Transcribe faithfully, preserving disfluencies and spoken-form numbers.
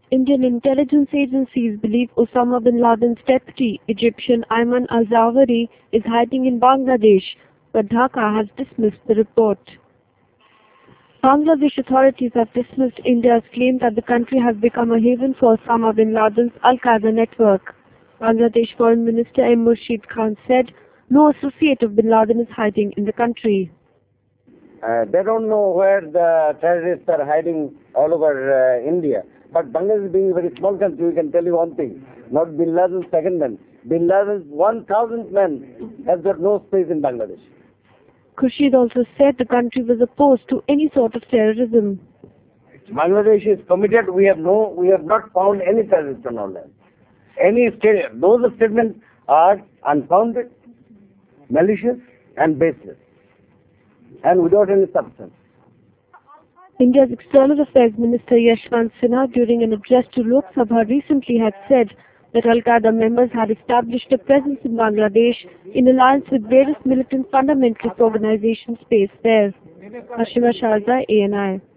Indian intelligence agencies believe Osama bin Laden's deputy, Egyptian Ayman al-Zawahiri, is hiding in Bangladesh, but Dhaka has dismissed the report. Bangladesh authorities have dismissed India's claim that the country has become a haven for Osama bin Laden's Al-Qaeda network. Bangladesh Foreign Minister M. Murshid Khan said no associate of bin Laden is hiding in the country. Uh, they don't know where the terrorists are hiding all over uh, India. But Bangladesh being a very small country, we can tell you one thing. Not Bin Laden's second man. Bin Laden's one thousandth man has got no space in Bangladesh. Khurshid also said the country was opposed to any sort of terrorism. Bangladesh is committed. We have no, we have not found any terrorists on our land. Any state, those statements are unfounded, malicious, and baseless, and without any substance. India's External Affairs Minister Yashwant Sinha, during an address to Lok Sabha, recently had said that Al-Qaeda members had established a presence in Bangladesh in alliance with various militant fundamentalist organizations based there. Hashima Sharza, A N I.